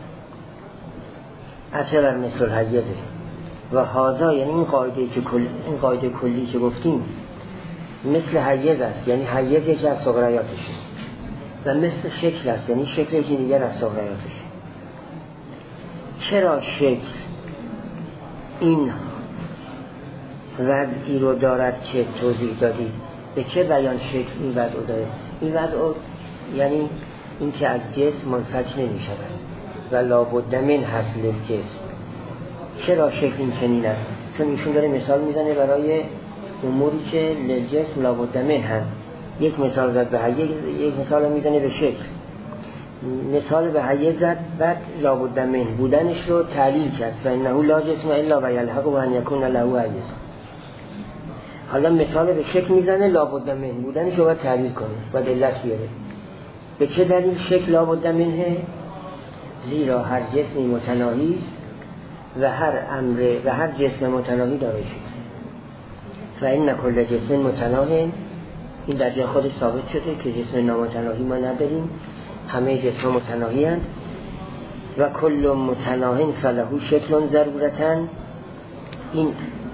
عطف بر مثل حیزه و هازا، یعنی این قاعده کلی که گفتیم مثل حیز است، یعنی حیز یکی از صغریاتشه، و مثل شکل است، یعنی شکل یکی دیگر از صغریاتشه. چرا شکل این وضعی رو دارد که توضیح دادید؟ به چه بیان شکل این وضع رو داره؟ این وضع یعنی این که از جسم منفک نمی شود و لابد من حاصل جسم. چرا شکل این چنین است؟ چون ایشون داره مثال میزنه برای اموری که للجسم لابد من هم. یک مثال زد به حیز، یک مثال میزنه به شکل. مثال به حیز زد، بعد لابد من بودنش رو تعلیل کرد و انه لا جسم الا و یلحق و ان یکون له حیز. حالا مثال به شکل میزنه، لابد من بودنش رو باید تعلیل کنه و دلت بیاره. به چه دلیل شکل لابد منه؟ زیرا هر جسمی متناهی و هر جسم متناهی داره شکل. فإن کل جسم متناهی، این در جای خودش ثابت شده که جسم نامتناهی ما نداریم، همه جسم متناهی هستند. و کل متناهی فله شکل ضرورتاً، این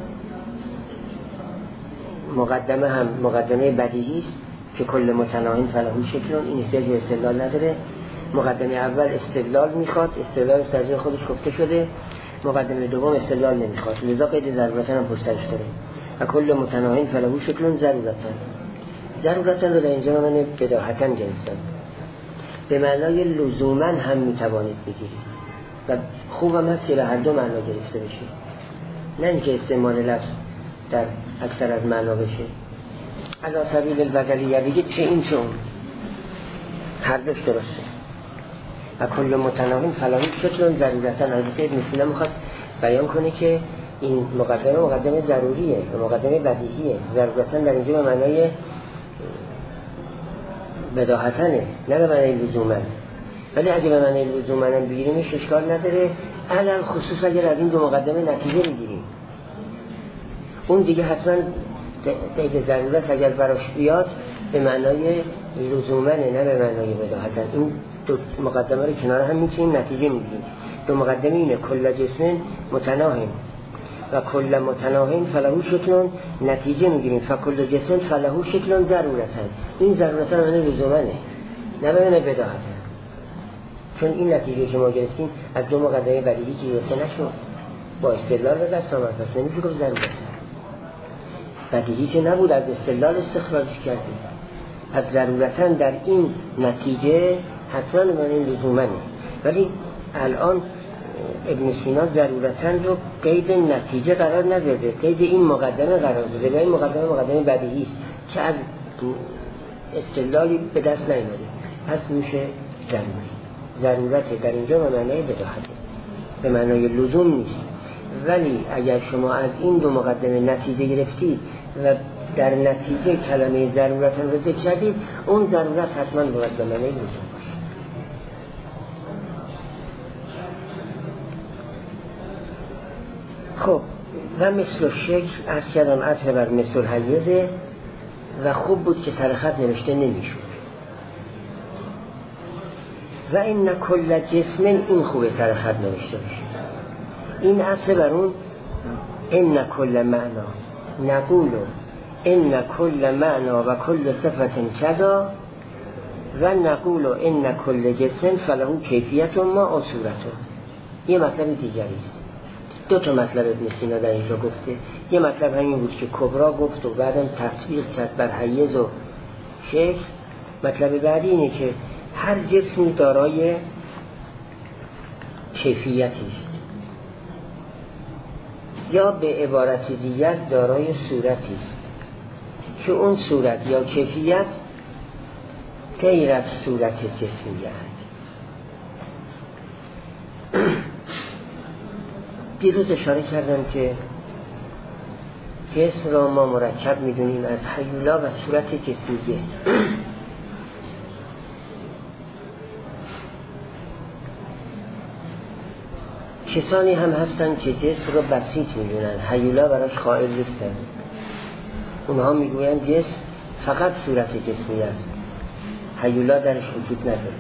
مقدمه هم مقدمه بدیهی است که کل متناهی فله شکل، این احتیاج به استدلال نداره. مقدمه اول استدلال میخواد، استدلال در جای خودش گفته شده. مقدمه دوم استدلال نمیخواد، لذا قید ضرورتاً هم پشتش داره. و کل متناهی فله شکل ضرورتاً رو در اینجا من بداهتاً گرفتم. به معنای لزوما هم میتوانید بگیرید و خوب هم هست که به هر دو معنا گرفته بشه، نه اینکه استعمال لفظ در اکثر از معنا بشه. علی سبیل البدلیه بگید چه این چه اون، هر دوش درسته. و کل متناهین فلاحی شکل ضرورتا. حضرت ابن سینا میخواد بیان کنه که این مقدمه ضروریه و مقدمه بدیهیه، ضرورتا در اینجا به معنای بداهتنه، نه به معنای لزوما. ولی اگه به معنای لزوما هم بگیریمش اشکال نداره، علل خصوص اگر از این دو مقدمه نتیجه بگیریم. اون دیگه حتما قید ضرورت اگر براش بیاد به معنای لزومنه، نه به معنای بداهتن. این دو مقدمه رو کنار هم میتونیم نتیجه میگیریم. دو مقدمه اینه کل جسم متناهین و کل متناهین فلهو شکلون، نتیجه میگیریم فکل جسم فلهو شکلون ضرورتن. این ضرورتن معنی لزومنه، نه به معنی بداهتن. چون این نتیجه که ما گرفتیم از دو مقدمه بدیهی که گرفته نشد، با استدلال به دست آمد، پس نمیشه گفت ضرورتن. بدیهی که نبود، از استدلال استخراجش کردیم. از ضرورتاً در این نتیجه حتما معنی لزومنه. ولی الان ابن سینا ضرورتاً رو قید نتیجه قرار نداده، قید این مقدمه قرار داده. و این مقدمه بدیهی است که از استدلالی به دست نیامده، پس میشه ضرورت در اینجا به معنای بداهته، به معنای لزوم نیست. ولی اگر شما از این دو مقدمه نتیجه گرفتید و در نتیجه کلمه ضرورت رو ذکر کردید، اون ضرورت حتما باید به معنی لزوم باشه. خب و مثل شکل از کردم عطف بر مثل حیزه و خوب بود که سر خط نوشته نمیشود. و این کل جسم، این خوبه سر خط نوشته بشه. این عطف بر اون این کل معنا نقول ان کل معنا و کل صفت کذا و نقول ان کل جسم فله کیفیت ما او صورت. یه مطلب دیگری است. دو تا مطلب ابن سینا در اینجا گفته. یه مطلب همین بود که کبرا گفت و بعدم تطبیق کرد بر حیز و شکل. مطلب بعدی اینه که هر جسمی دارای کیفیتی است، یا به عبارت دیگر دارای صورتی است که اون صورت یا کیفیت غیر از صورت جسمیت. دیروز اشاره کردم که جسم را ما مرکب میدونیم از هیولا و صورت جسمیه. کسانی هم هستن که جسم رو بسیط میدونن، هیولا براش قائل نیستن. اونها میگوین جسم فقط صورت جسمی است، هیولا درش وجود نداره.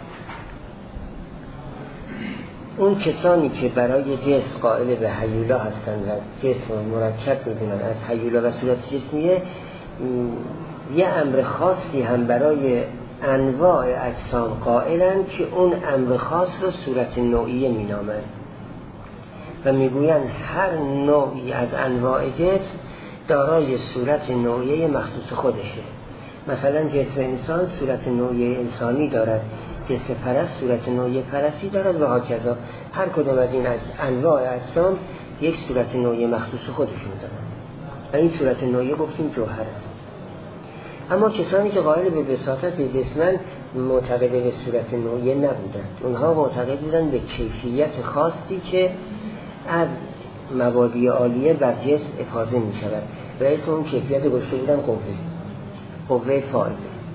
اون کسانی که برای جسم قائل به هیولا هستن و جسم رو مرکب میدونن از هیولا و صورت جسمیه، یه امر خاصی هم برای انواع اجسام قائلن که اون امر خاص رو صورت نوعیه مینامند و میگوین هر نوعی از انواع جسم دارای صورت نوعیه مخصوص خودشه. مثلا جسم انسان صورت نوعیه انسانی دارد، جسم فرس صورت نوعیه فرسی دارد و هاکذا. هر کدوم از این از انواع اجسام یک صورت نوعیه مخصوص خودشون دارن و این صورت نوعیه گفتیم جوهر است. اما کسانی که قائل به بساطت جسمن معتقد به صورت نوعیه نبودند. اونها معتقد بودند به کیفیت خاصی که از مبادی عالیه بر جسم افاضه می شود و اسم اون کیفیت گذاشته بودن قوه فائزه.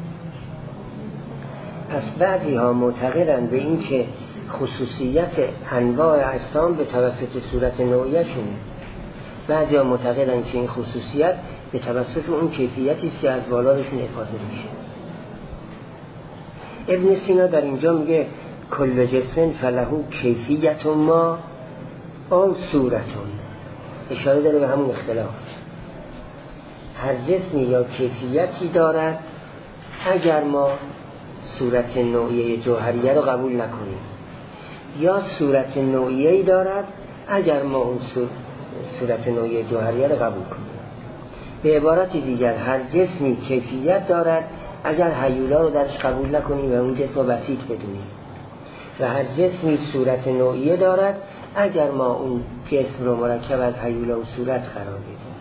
پس بعضی ها معتقدند به این که خصوصیت انواع اجسام به توسط صورت نوعیه شونه. بعضی ها معتقدند که این خصوصیت به توسط اون کیفیتی است که از بالارشون افاضه میشه. ابن سینا در اینجا میگه کل جسم فلهو کیفیت ما او صورتون، اشاره داره به همون اختلاف. هر جسمی یا کیفیتی دارد اگر ما صورت نوعیه جوهریه رو قبول نکنیم، یا صورت نوعیه‌ای دارد اگر ما اون صورت نوعیه جوهریه رو قبول کنیم. به عبارت دیگر هر جسمی کیفیت دارد اگر هیولا رو درش قبول نکنیم و اون جسم رو بسیط بدونیم و هر جسمی صورت نوعیه دارد، اگر ما اون جسم رو مرکب از هیولا و صورت قرار بدیم،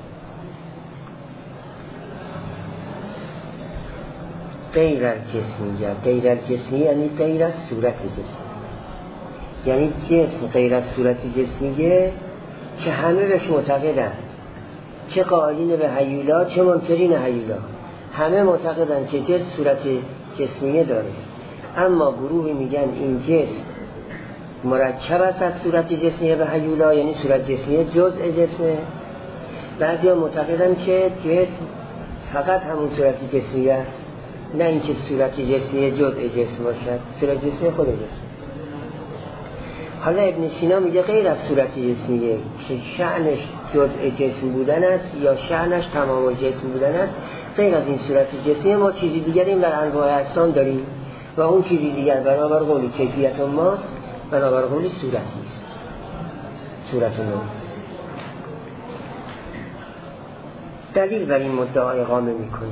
غیر از جسمیه، غیر از جسمیه یعنی غیر از صورت جسمی، یعنی جسم غیر از صورت جسمیه که همه بهش معتقدند، چه قائلین به هیولا چه منکرین هیولا، همه معتقدند که جسم صورت جسمیه داره، اما گروهی میگن این جسم مرکب است از صورت جسمیه به هیولا، یعنی صورت جسمیه جزء جسمه. بعضی ها معتقدند که جسم فقط همون صورت جسمیه است، نه اینکه صورت جسمیه جزء جسم باشد، صورت جسمیه خود جسم. حالا ابن سینا میگه غیر از صورت جسمیه که شأنش جزء جسم بودن است یا شأنش تمام جسم بودن است، غیر از این صورت جسمیه ما چیزی دیگری در انواع اجسام داریم و اون چیزی دیگر بنابر قول کیفیت ماست، بنابر قول صورتی است، صورت نوعی است. دلیل بر این مدعا اقامه میکنه.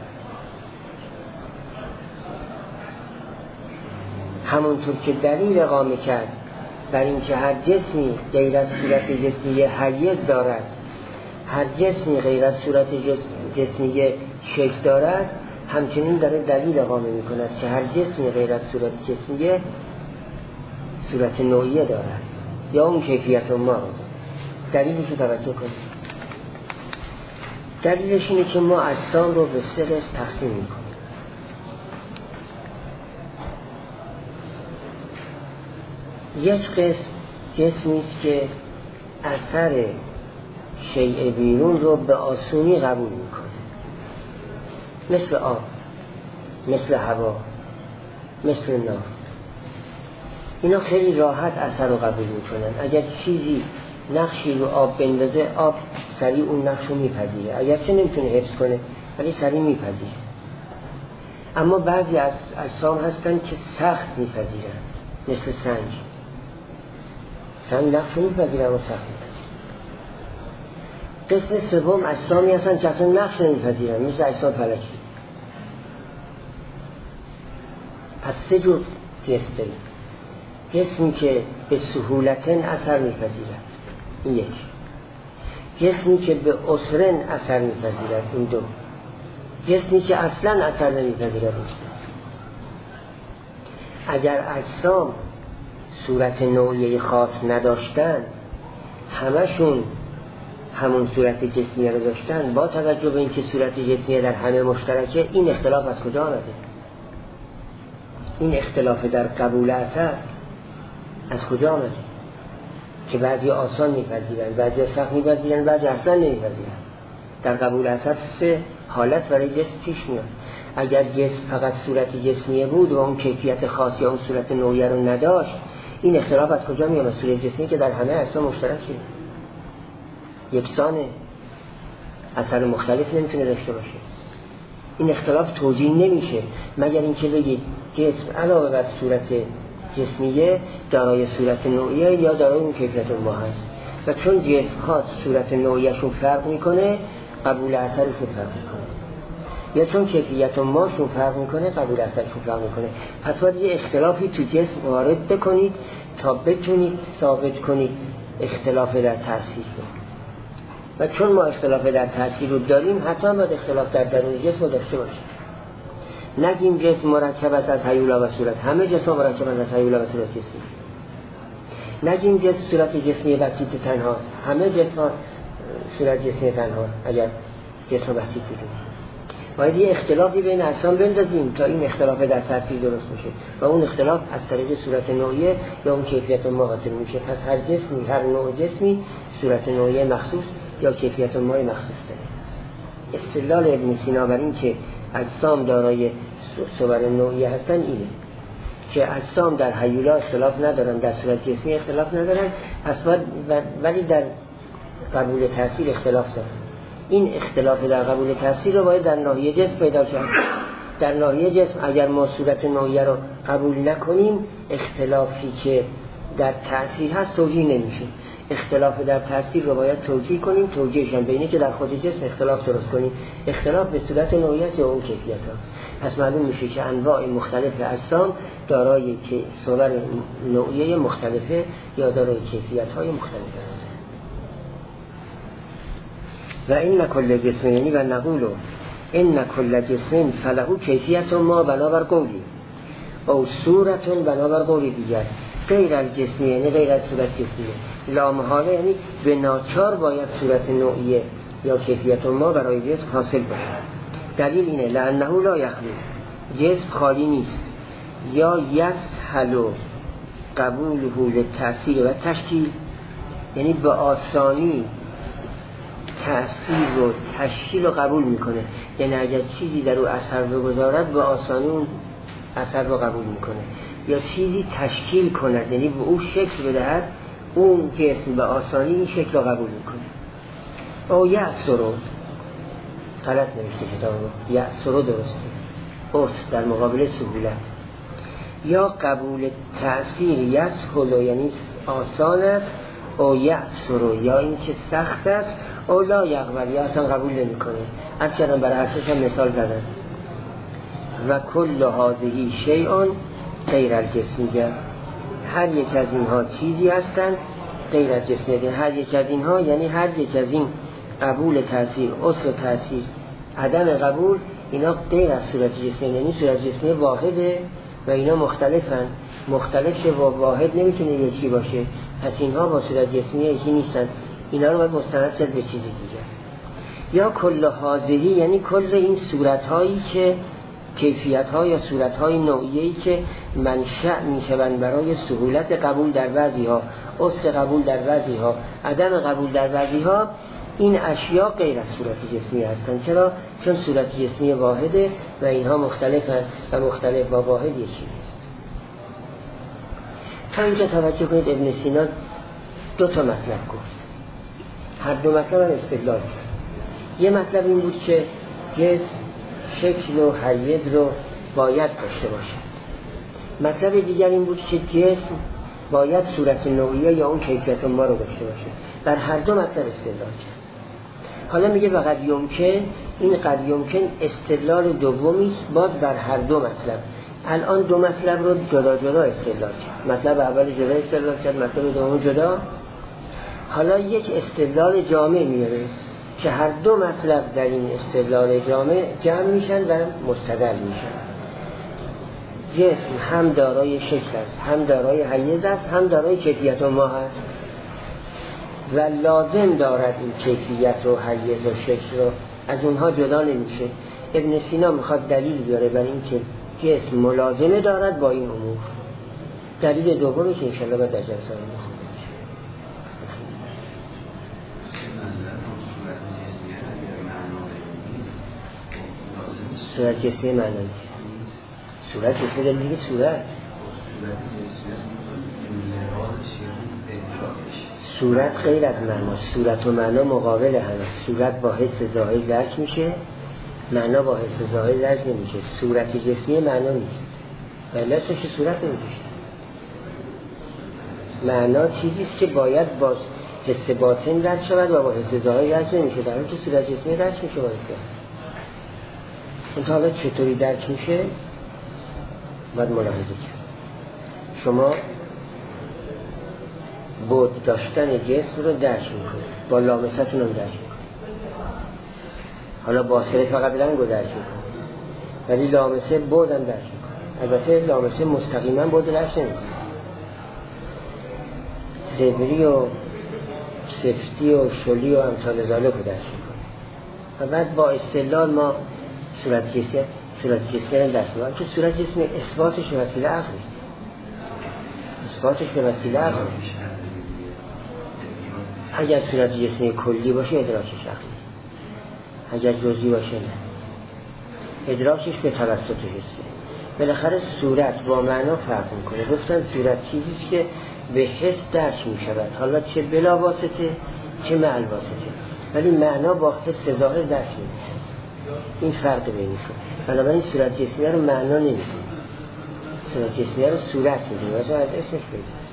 همونطور که دلیل اقامه کرد بر این که هر جسمی غیر از صورت جسمیه حیز دارد، هر جسمی غیر از صورت جسمیه شکل دارد، همچنین داره دلیل اقامه می کند که هر جسمی غیر از صورت جسمیه صورت نوعیه دارد یا اون کیفیت ما رو. دلیلش رو توجه کنید. دلیلش اینه که ما اجسام رو به 3 قسم تقسیم می کنیم. یک قسم جسمی است که اثر شیء بیرون رو به آسونی قبول میکنه، مثل آب، مثل هوا، مثل نار. اینا خیلی راحت اثر رو قبول میکنن. اگر چیزی نقشی رو آب بندازه، آب سریع اون نقش رو میپذیره، اگرچه نمیتونه حفظ کنه ولی سریع میپذیره. اما بعضی از اجسام هستن که سخت میپذیرن، مثل سنگ نقش رو میپذیره اما سخت میپذیره. قسم سوم اجسامی هستن که اصلا نقش نمیپذیرن، مثل اجسام فلکی. پس 3 جور جسم داریم. جسمی که به سهولتن اثر میپذیرد، این یک. جسمی که به عسرن اثر میپذیرد، این 2. جسمی که اصلا اثر نمیپذیرد. اگر اجسام صورت نوعیه خاص نداشتن، همشون همون صورت جسمیه رو داشتن، با توجه به اینکه صورت جسمیه در همه مشترکه، این اختلاف از کجا آمده؟ این اختلاف در قبول اثر از کجا آمده؟ که بعضی آسان میپذیرن، بعضی سخت میپذیرن، بعضی اصلا نمیپذیرن. در قبول اثر 3 حالت برای جسم پیش میاد. اگر جسم فقط صورت جسمیه بود و اون کیفیت خاص یا اون صورت نوعیه رو نداشت، این اختلاف از کجا میاد؟ صورت جسمی که در همه اجسام مشترکه، یکسانه، اثر مختلف نمیتونه داشته باشه. این اختلاف توجیه نمیشه مگر اینکه بگید جسم علاوه بر صورت جسمیه دارای صورت نوعیه یا دارای اون کیفیت ما هست، و چون جسم خاص صورت نوعیه‌شون فرق میکنه، قبول اثرشون فرق میکنه، یا چون کیفیت ماشون فرق میکنه، قبول اثرشون فرق میکنه. پس باید یه اختلافی تو جسم وارد بکنید تا بتونید ثابت کنید اختلاف در تأثیر رو. و چون ما اختلاف در تأثیر رو داریم، حتما باید اختلاف در درون جسم رو داشته باشیم. نگیم جسم مرکب است از هیولا و صورت، همه جسم مرکب است از هیولا و صورت جسمی. نگیم جسم صورت جسمی بسیط تنهاست، همه جسم صورت جسمی تنها اگر جسم بسیط بدونیم. باید یه اختلافی بین اجسام بندازیم تا این اختلاف در تأثیر درست بشه و اون اختلاف از طریق صورت نوعیه یا اون کیفیت ما حاصل میشه. پس هر جسمی، هر نوع جسمی صورت نوعیه مخصوص یا کیفیت ما مخصوص داره. استدلال ابن سینا بر این که اجسام دارای صور نوعیه هستن اینه که اجسام در هیولا اختلاف ندارن، در صورت جسمی اختلاف ندارن، پس ولی در قبول تأثیر اختلاف دارن. این اختلاف در قبول تأثیر رو باید در ناحیه جسم پیدا کرد. در ناحیه جسم اگر ما صورت نوعیه رو قبول نکنیم، اختلافی که در تأثیر هست توجیه نمیشه. اختلاف در تأثیر رو باید توجیه کنیم، توجیهش هم بینه که در خود جسم اختلاف درست کنیم. اختلاف به صورت نوعیت یا اون کیفیت هست. پس معلوم میشه که انواع مختلف اجسام دارای که صور نوعیه مختلفه یا دارای کیفیت های مختلف هست. و این کل جسم یعنی و نقولو این کل جسم فلهو کیفیت ما بنابر قولی او صورتون بنابر قولی دیگر غیر از جسمی یعنی غیر از صورت جسمیه. لامحاله یعنی به ناچار باید صورت نوعیه یا کیفیت ما برای جسم حاصل باشه. دلیل اینه لانه لا یخلو، جسم خالی نیست. یا یسهل قبوله للتأثیر و تشکیل، یعنی به آسانی تأثیر و تشکیل رو قبول میکنه. یعنی اگر چیزی در او اثر بگذارد به آسانی اون اثر رو قبول میکنه، یا چیزی تشکیل کند یعنی به او شکل بدهد، اون جسم به آسانی این شکل رو قبول میکنه. او یأسرو غلط نوشته کتاب رو، یأسرو درسته، اصف در مقابل سهولت. یا قبول تأثیر یسهل یعنی آسان است، او یأسرو یا این که سخت است، او لا یقبل یا اصلا قبول نمی کنه. از کردم برای عرصش هم مثال زدن. و کل هذه شیء غیر الجسمیه، هر یک از اینها چیزی هستند غیر از جسمیه. هر یک از اینها یعنی هر یک از این قبول تأثیر، اصل تأثیر، عدم قبول، اینا غیر از صورت جسمیه. یعنی صورت جسمیه واحده و اینا مختلفن. مختلف که با واحد نمیتونه یکی باشه، پس اینها با صورت جسمیه یکی نیستن. اینا رو باید مستند کرد به چیزی دیگه. یا کل هذه یعنی کل این صورت‌هایی که کیفیت‌ها یا صورت‌های نوعیه‌ای که منشأ می‌شوند برای سهولت قبول در بعضی‌ها، اصل قبول در بعضی‌ها، عدم قبول در بعضی‌ها، این اشیاء غیر از صورت جسمی هستند. چرا؟ چون صورت جسمی واحده و اینها مختلفن و مختلف با واحد یکی نیست. تا اینجا توجه کنید ابن سینا دو تا مطلب گفت. هر دو مطلب هم استدلال کرد. یه مطلب این بود که جسم شکل و حیز رو باید داشته باشه. مطلب دیگر این بود که جسم باید صورت نوعیه یا اون کیفیت ما رو داشته باشه. در هر دو مطلب استدلال کرد. حالا میگه و قد یمکن، این قد یمکن استدلال دومی است باز بر هر دو مطلب. الان دو مطلب رو جدا جدا استدلال کرد. مطلب اول جدا استدلال کرد، مطلب دوم جدا. حالا یک استدلال جامع میاره که هر دو مطلب در این استدلال جامع جمع میشن و مستدل میشن. جسم هم دارای شکل است، هم دارای حیز است، هم دارای کیفیت ما هست و لازم دارد این کیفیت و حیز و شکل رو، از اونها جدا نمیشه. ابن سینا میخواد دلیل بیاره بر این که جسم ملازمه دارد با این امور. دلیل دومی که انشاءالله باید در جلسه میخواد صورت جسمی معنی نیست. صورت جسمی دلیل دیگه صورت غیر از معنا. صورت و معنا مقابل هم. صورت با حس ظاهر درک میشه، معنا با حس ظاهر درک نمیشه. صورت جسمی معنا نیست. ولی اسمش صورت نمیشه. معنا چیزیست که باید با حس باطن درک شود و با حس ظاهر درک نمیشه. در حالی که صورت جسمی درک میشه با حس. اون تا حالا چطوری درک میشه باید ملاحظه کرد. شما بود داشتن جسم رو درک میکنه، با لامستون هم درک میکنه. حالا باصره فقط بلنگ رو درک میکنه ولی لامسه بود هم درک میکنه. البته لامسه مستقیما بود درک نمیکنه. سبری و سفتی و شلی و امثال ذالک رو درک میکنه. و بعد با استدلال ما صورت جسمی رو درک میکنه که صورت جسمی اثباتش به وسیله عقلی، اثباتش به وسیله عقلی. اگر صورت جسمی کلی باشه ادراکش عقلی، اگر جزئی باشه نه، ادراکش به توسط حسه. بالاخره صورت با معنا فرق میکنه. گفتن صورت چیزیست که به حس درک میشود، حالا چه بلا واسطه چه مع واسطه، ولی معنا با حس ظاهر درک نمیشه. این فرق بینشون. بنابراین صورت جسمی رو معنا نمیکنه. صورت جسمیه رو صورت میدیم واسه از اسمش پیداست.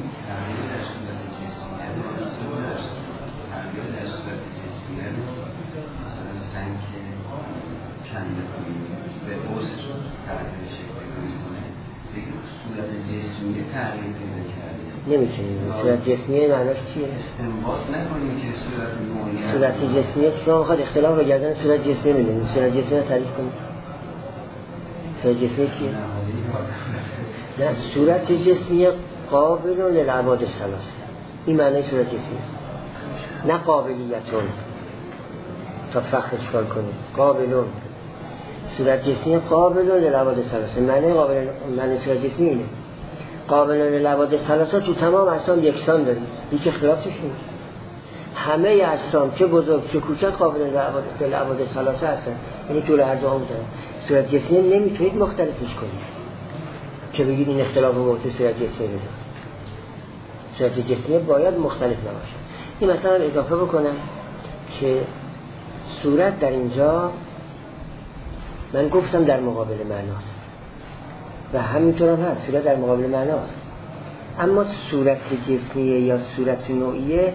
به عصر تغییر شکل میکنه بگیم صورت جسمیه تغییر پیدا کرده نمیتونیم. صورت جسمیه معناش چیه؟ استنباط نکنیم که صورت نوعی صورت جسمیه شما میخواد اختلاف بگردن صورت جسمیه میدونید. صورت جسمیه رو تعریف کنید. صورت جسمیه چیه؟ نه صورت جسمیه قابل للعباد ثلاثه. این معنی صورت جسمیه، نه قابلیتون تا فخرش کار کنید. قابلون صورت جسمی قابل للعباد ثلاثه. معنی صورت جسمی اینه. قابل للعباد ثلاثه تو تمام اجسام یکسان داریم، هیچ اختلافی نیست. همه اجسام چه بزرگ چه کوچک قابل للعباد ثلاثه هستن، یعنی طول هر دو هم دارن. صورت جسمی نمیتونید مختلفش کنید که بگید این اختلاف رو به صورت جسمی بذار. صورت جسمی باید مختلف نباشه. این مثلا اضافه بکنم که صورت در اینجا من گفتم در مقابل معناست و همینطور هم هست، صورت در مقابل معناست. اما صورت جسمیه یا صورت نوعیه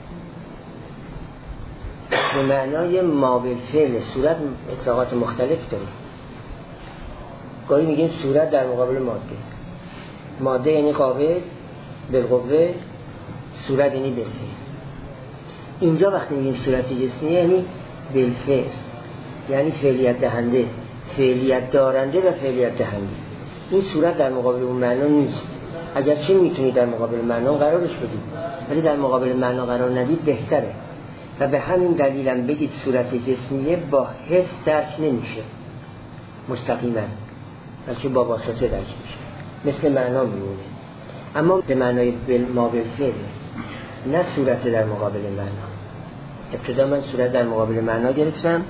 به معنای ما بالفعل. صورت اطلاقات مختلف داره. گاهی میگیم صورت در مقابل ماده. ماده یعنی قابل بالقوه، صورت یعنی بالفعل. اینجا وقتی میگیم صورت جسمیه یعنی بالفعل، یعنی فعلیت دهنده، فعلیت دارنده و فعلیت دهنده. این صورت در مقابل اون معنا نیست. اگرچه میتونید در مقابل معنا قرارش بدید، ولی در مقابل معنا قرار ندید بهتره. و به همین دلیلم بگید صورت جسمیه با حس درک نمیشه مستقیما، بلکه با واسطه درک میشه، مثل معنا میمونه. اما به معنای ما بالفعل، نه صورت در مقابل معنا. ابتدا من صورت در مقابل معنا گرفتم،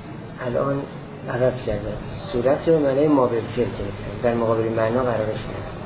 الان عوض کردم، صورت رو به معنای ما بالفعل گرفتم، در مقابل معنا قرارش ندادم.